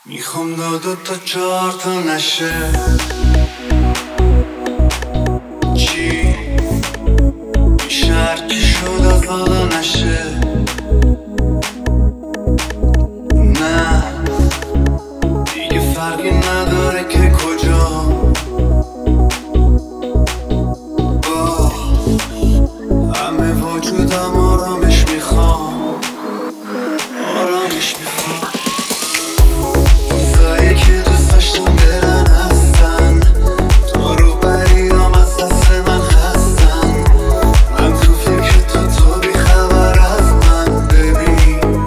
میخوام دو تا چهار تا نشه چی میشه هرکی شد از حالا نشه نه دیگه فرقی نداره که کجا همه وجودم آرامش میخوام آرامش میخوام روزایی که دوست داشتم برن هستن تو رو بریام از دست من هستن من تو فکر تو بی خبر از من ببین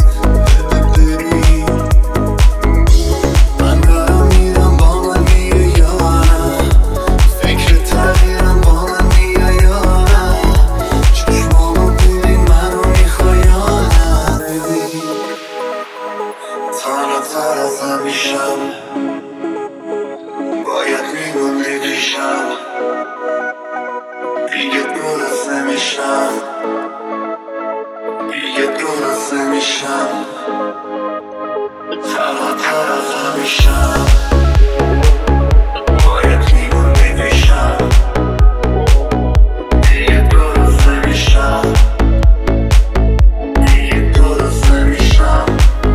من دارم میرم با من میه یا نه فکر تغییرم با من میه یا نه چشمامو ببین منو میخوای یا نه ببین تنها تر از همیشم باید میموندی پیشم دیگه درست نمیشم دیگه درست نمیشم تنها تر از همیشم باید میموندی پیشم دیگه درست نمیشم دیگه درست نمیشم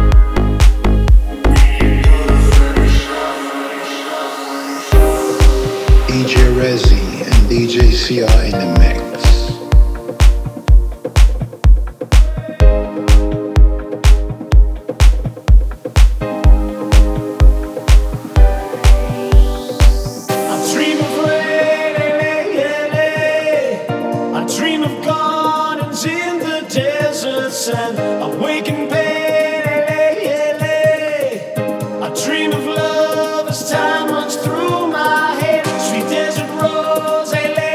DJ Rezzy and DJ CR in the mix. I dream of rain, I dream of gardens in the deserts and awakened pain. I dream of love as time runs through my head. Sweet desert rose,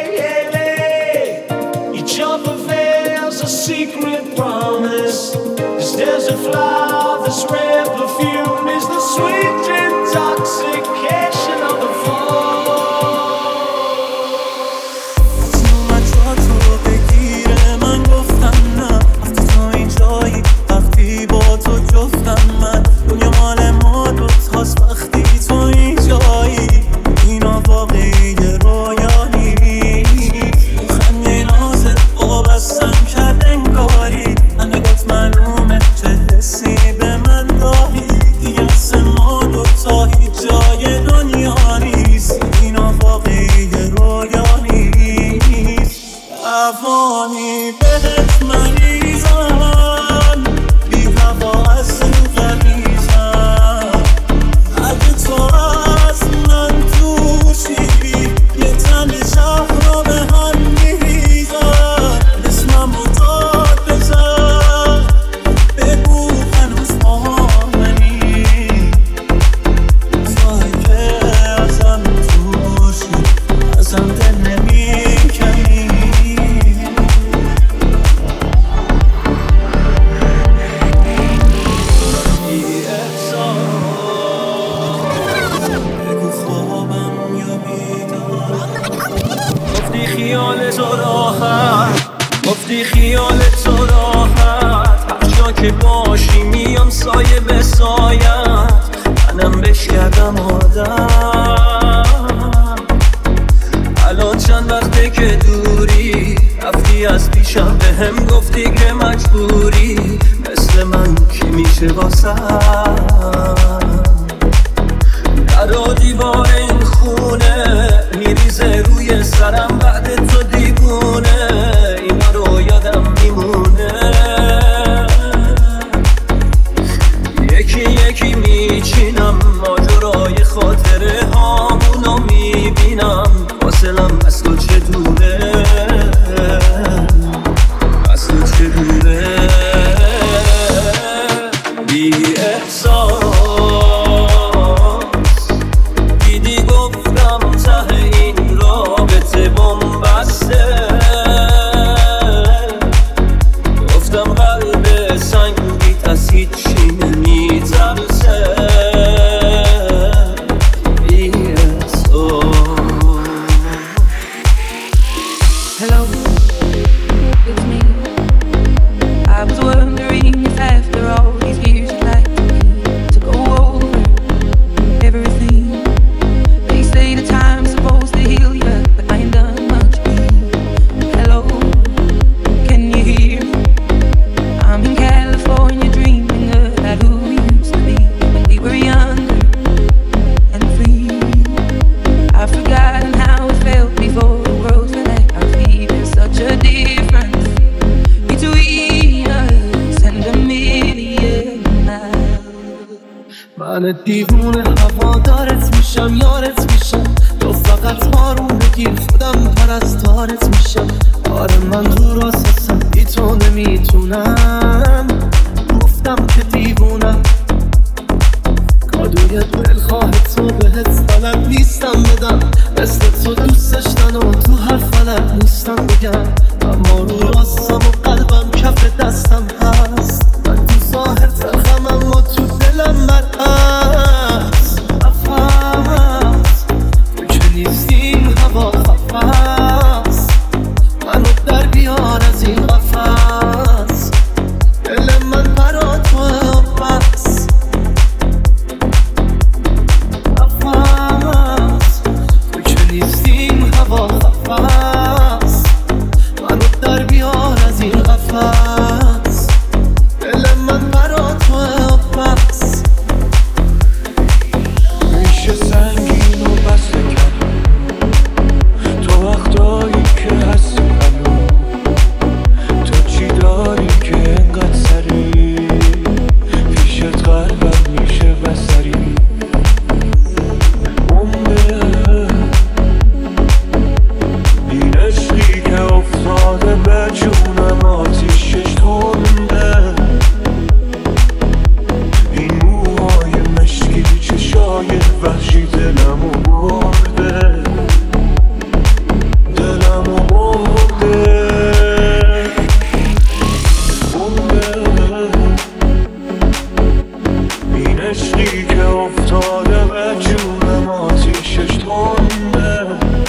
each other veils a secret promise. This desert flower, this rare perfume is the sweet intoxication of the fall. گفتی خیال تو راحت هر جا که باشی میام سایه به سایت منم بهش کردم آدم الان چند وقته که دوری رفتی از پیشم به هم گفتی که مجبوری مثل من کی میشه واسم در و دیوار این خونه میریزه روی سرم بعد تو دیوونه اینا رو یادم میمونه یکی یکی میچینم ماجرای خاطره هامونو میبینم فاصلم از تو چه دوره از تو چه دوره بی احساس I was wondering if after all these years you'd like to be من دیوونه هوادارت میشم، یارت میشم، تو فقط هارون بگیر خودم پرستارت میشم. آره من رو راستم بی تو نمیتونم، گفتم که دیوونم، کادوی دلخواه تو بهت طلب نیستم بدم، مثل تو دوستش دن و تو هر فلک نیستم بگم، اما رو راستم و قلبم کف دستم هست. من تو ظاهر تلخم اما تو دلم مرهست. نفس تو که نیستیم هوا خفست، منو در بیار از این قفس، دل من برا توه بس. نفس تو که نیستیم هوا خفست، منو در بیار از این قفس، دل من برا توه بس. میشه سنگین و بسته کرد تو وقتایی که هستی هنو، تو چی داری که انقدر سری پیشت قلبم میشه بسری. عمره این عشقی که افتاده به جونم آتیشش تنده، این موهای مشکی چشای وحشی دلمو برده، دلمو برده. این عشقی که افتاده به جونم آتیشش تنده،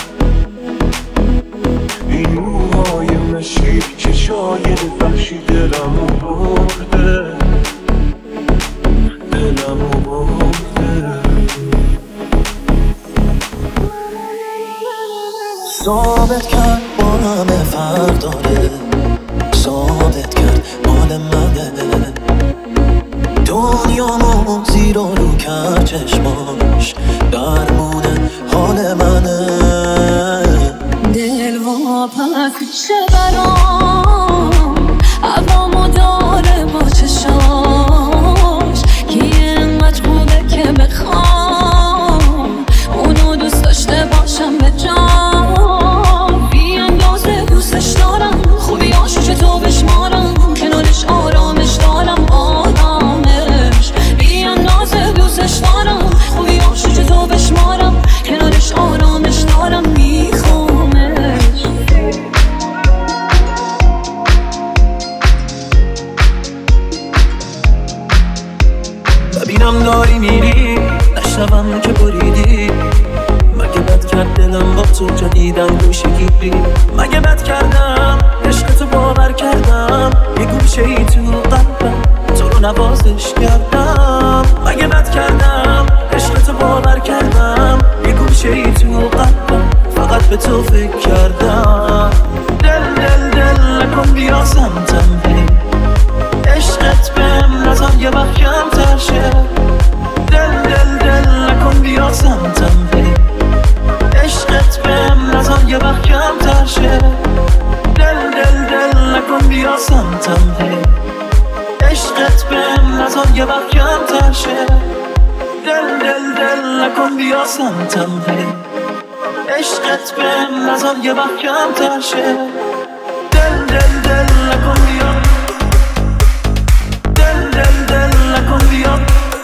این موهای مشکی چشای وحشی دلمو برده، دلمو برده. ثابت کرد با همه فرق داره، ثابت کرد مال منه، دنیامو زیر و رو کرد چشماش، درمونه حال منه. دل واپس میشه برام، هوامو داره با چشاش، که اینقدر خوبه که بخوام اونو دوست داشته باشم به جان. بی اندازه دوستش دارم، خوبیاشو چطور بشمارم، کنارش آرامش دارم آرامش. بی اندازه دوستش دارم، خوبیاشو چطور بشمارم، کنارش آرامش دارم میخوامش. ببینم داری میری، نشنوم که بریدی، مگه بد کرد دلم با تو جدیدن گوشه گیری. مگه بد کردم عشق تو باور کردم، یه گوشه ای تو قلبم تو رو نوازش کردم. مگه بد کردم عشق تو باور کردم، یه گوشه ای تو قلبم فقط به تو فکر کردم. دل دل دل نکن بیا سمتم هی، عشقت بهم نزن یه وقت کمتر شه. دل دل دل نکن بیا سمتم هی، عشقت بهم نزن یه وقت کمتر شه. دل دل دل نکن بیا سمتم هی، عشقت بهم نزن یه وقت کمتر شه. دل دل دل نکن بیا سمتم هی، عشقت بهم نزن یه وقت کمتر شه. دل دل دل نکن بیا، دل دل دل نکن بیا،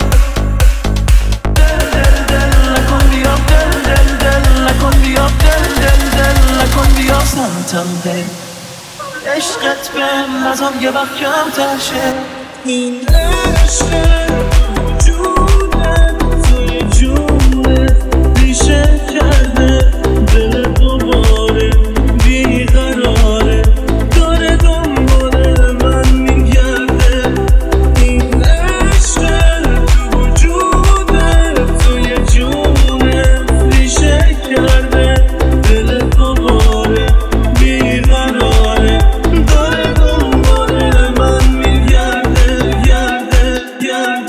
دل دل دل نکن بیا، دل دل دل نکن بیا، دل دل دل نکن بیا سمتم هی، عشقت بهم نزن یه وقت کمتر شه. این عشق وجودت توی جونت ریشه کرده، دل دوباره بیقراره، داره دنبال من میگرده. این عشق تو وجودت توی جونت ریشه کرده، دل دوباره بیقراره، داره دنبال من میگرده، گرده گرده.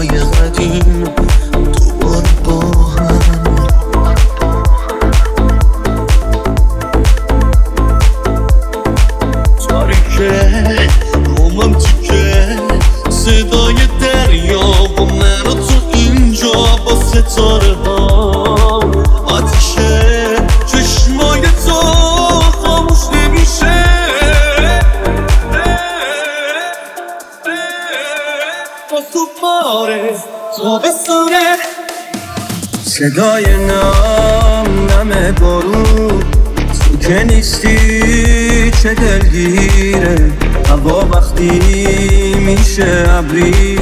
شبای قدیم دوباره با هم. تاریکه رومانتیکه صدای دریا و من و تو اینجا با ستاره ها. آتیشه چشمای تو خاموش نمیشه. با تو باره تابستونه، صدای نم بارون. تو که نیستی چه دلگیره، هوا وقتی میشه ابری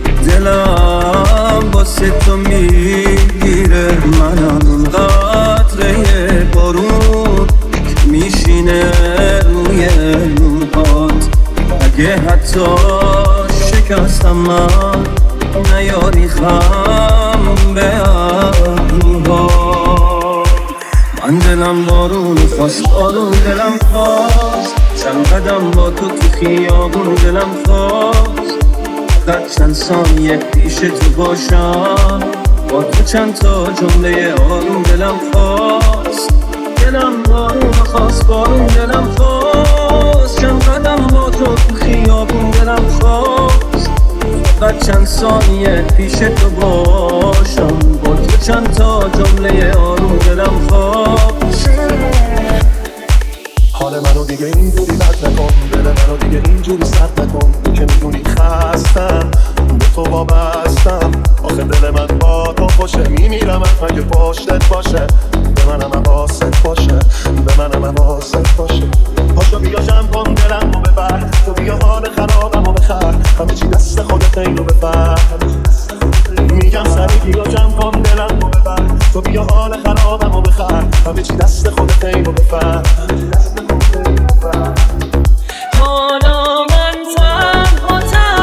دلم واسه تو میگیره. منم اون قطره بارون میشینه روی موهات. اگه حتی شکستم من نیاری خم به ابروها. من دلم بارون خواست، بارون دلم خواست. چند قدم با تو خیابون دلم خواست. فقط چند ثانیه پیش تو باشم، با تو چند تا جمله آروم دلم خواست. دلم بارون خواست، بارون دلم خواست. چند قدم با تو خیابون دلم خواست. فقط چند ثانیه پیش تو باشم، با تو چند تا جمله آروم دلم خواست. حال منو دیگه اینجوری بد نکن، دل منو دیگه اینجوری سرد نکن. تو که میدونی خستم، به تو وابستم. آخه دل من با تو خوشه، میمیرم اگه پشتت باشه. به منم حواست باشه، به منم حواست باشه. پاشو بیا جمع کن دلمو ببر، تو بیا حال خرابمو بخر. همه چی دست خودت اینو بفر. میگم سری بیا جمع کن دلمو ببر، تو بیا حال خرابمو بخر. همه چی دست خودت اینو بفر. حالا من تنها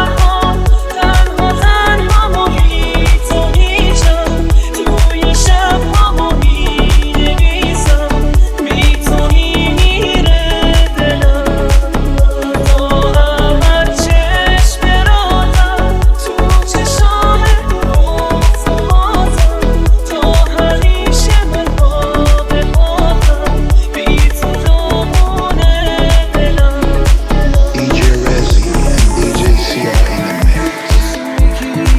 محیط تو میشم. توی شب‌هامو می‌نویسم، بی تو میمیره دلم. تا ابد چشم راتم تو چشام رفاقاتم. تا همیشه من باقی بی تو دامونه دلم. DJ Rezzy and DJ CI in the mix.